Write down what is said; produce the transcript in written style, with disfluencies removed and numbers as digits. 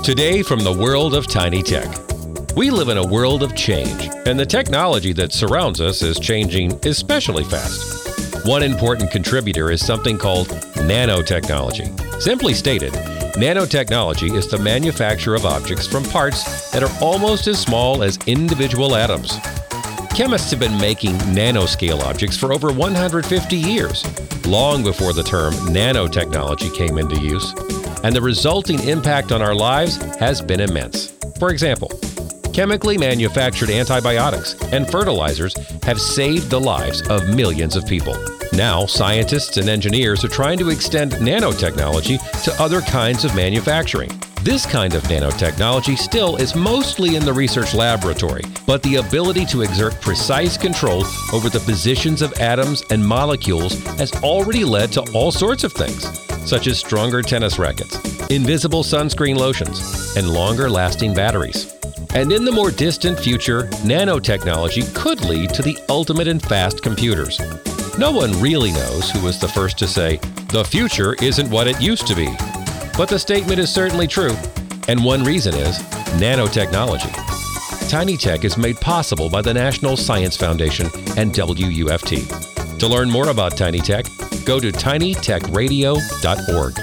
Today from the world of Tiny Tech. We live in a world of change, and the technology that surrounds us is changing especially fast. One important contributor is something called nanotechnology. Simply stated, nanotechnology is the manufacture of objects from parts that are almost as small as individual atoms. Chemists have been making nanoscale objects for over 150 years, long before the term nanotechnology came into use, and the resulting impact on our lives has been immense. For example, chemically manufactured antibiotics and fertilizers have saved the lives of millions of people. Now, scientists and engineers are trying to extend nanotechnology to other kinds of manufacturing. This kind of nanotechnology still is mostly in the research laboratory, but the ability to exert precise control over the positions of atoms and molecules has already led to all sorts of things, such as stronger tennis rackets, invisible sunscreen lotions, and longer-lasting batteries. And in the more distant future, nanotechnology could lead to the ultimate in fast computers. No one really knows who was the first to say, "The future isn't what it used to be." But the statement is certainly true, and one reason is nanotechnology. Tiny Tech is made possible by the National Science Foundation and WUFT. To learn more about Tiny Tech, go to tinytechradio.org.